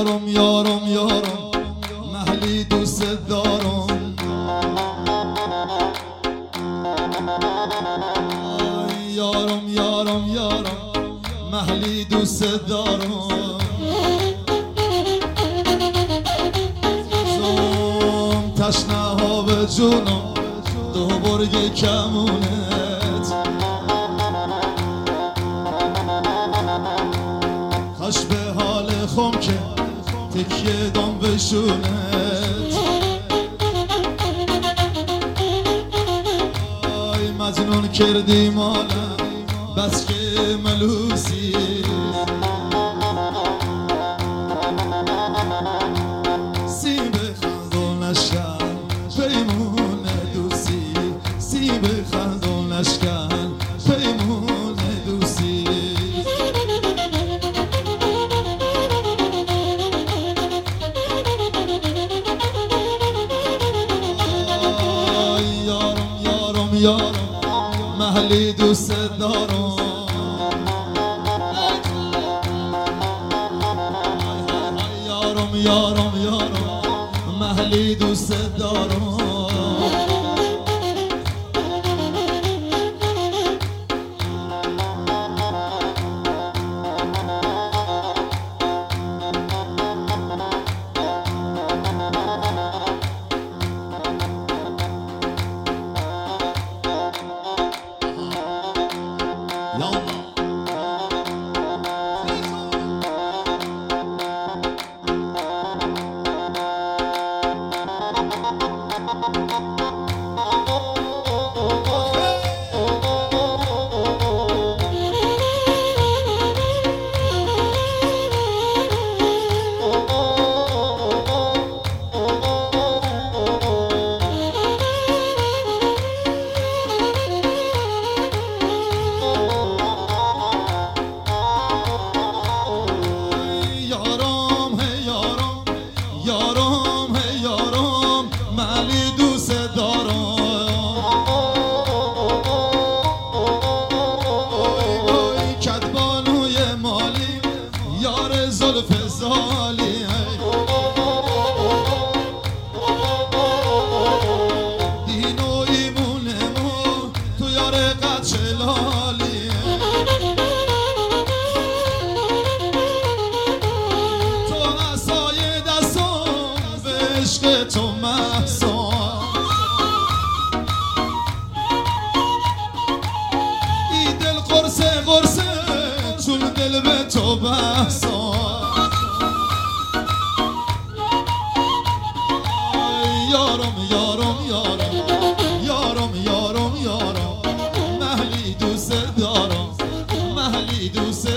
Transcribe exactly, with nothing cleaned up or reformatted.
یارم یارم یارم محلی دوست دارم. یارم یارم یارم محلی دوست دارم. زوم تشنه ها به جونم دو برگ کمونت. کاش به حال خم که تکیه دام بشونت. آی مجنون کردی مالم بس که ملوسی. سیب خندون نشکن پیمون دوستی. سیب خندون نشکن پیمون دوستی. یارم محلی دوست دارم. یارم یارم یارم محلی دوست دارم. تو محسا ای دل قرصه قرصه چون دل به تو بحثا. یارم یارم یارم یارم یارم یارم محلی دوست دارم. محلی دوست